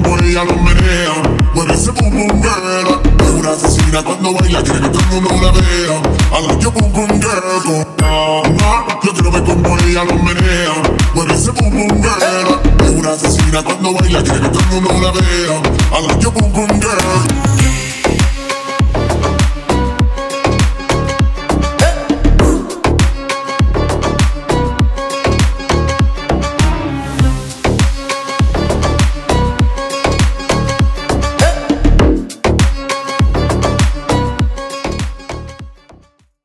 como ella lo menea. Mueve ese boom boom girl. Es una asesina cuando baila, quiere que todo el mundo la vea. I like your boom boom girl. Yo quiero ver como ella lo menea. Mueve ese boom boom girl. Es una asesina cuando baila, quiere que todo el mundo la vea. I like your boom boom girl.